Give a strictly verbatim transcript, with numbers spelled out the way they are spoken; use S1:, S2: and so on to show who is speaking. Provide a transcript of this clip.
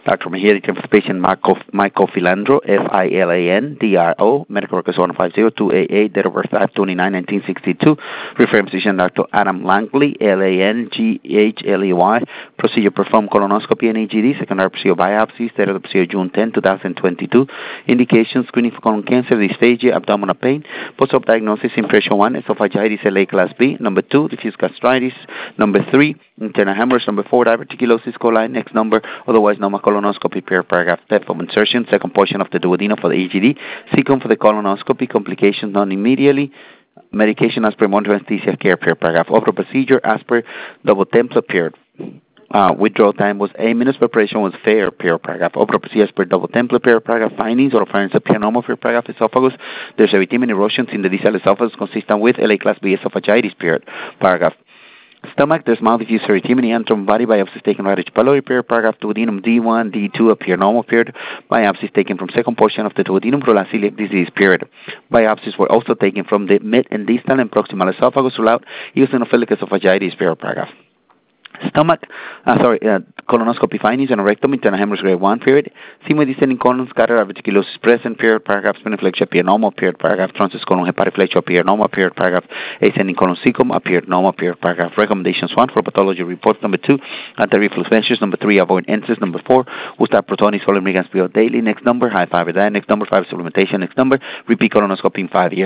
S1: Doctor Mejia, for the patient Michael, Michael Filandro, F I L A N D R O, medical records one five zero two eight eight, date of birth five twenty-nine nineteen sixty-two, referring physician Doctor Adam Langley, L A N G H L E Y, procedure performed colonoscopy and E G D, secondary procedure biopsy, date of the procedure June tenth, twenty twenty-two, indication screening for colon cancer, dysphagia, abdominal pain, post-op diagnosis, impression one, esophagitis, L A class B, number two, diffuse gastritis, number three, internal hemorrhage, number four, diverticulosis coli, next number, otherwise known as colonoscopy, per paragraph, depth of insertion, second portion of the duodenum for the E G D, second for the colonoscopy, complications done immediately, medication as per monitor anesthesia care, per paragraph, opera procedure as per double Templar period. Uh, withdrawal time was eight minutes. Preparation was fair, per paragraph. Opera procedures per double Templar, per paragraph. Findings or findings of normal, per paragraph. Esophagus. There's erythema and erosions in the distal esophagus consistent with L A class B esophagitis, period. Paragraph. Stomach, there's mild diffuse erythema and from body biopsies taken right H. pylori, period. Paragraph. Duodenum D one, D two appear normal, period. Biopsies taken from second portion of the duodenum for celiac disease, period. Biopsies were also taken from the mid and distal and proximal esophagus throughout eosinophilic esophagitis, period. Paragraph. Stomach, uh, sorry, uh, colonoscopy findings and rectum, internal hemorrhage grade one, period. Sigmoid descending colon, scatter diverticulosis present, period. Paragraph. Spiniflexia appear normal, period. Paragraph. Transverse colon hepatoflexia appear normal, period. Paragraph. Ascending colon cecum appeared normal, period. Paragraph. Recommendations one for pathology reports. Number two, anti-reflux measures. Number three, avoid N S A S. Number four, Ustad Protonis, Following Regan's daily. Next number, high five a day. Next number, five supplementation. Next number, repeat colonoscopy in five years.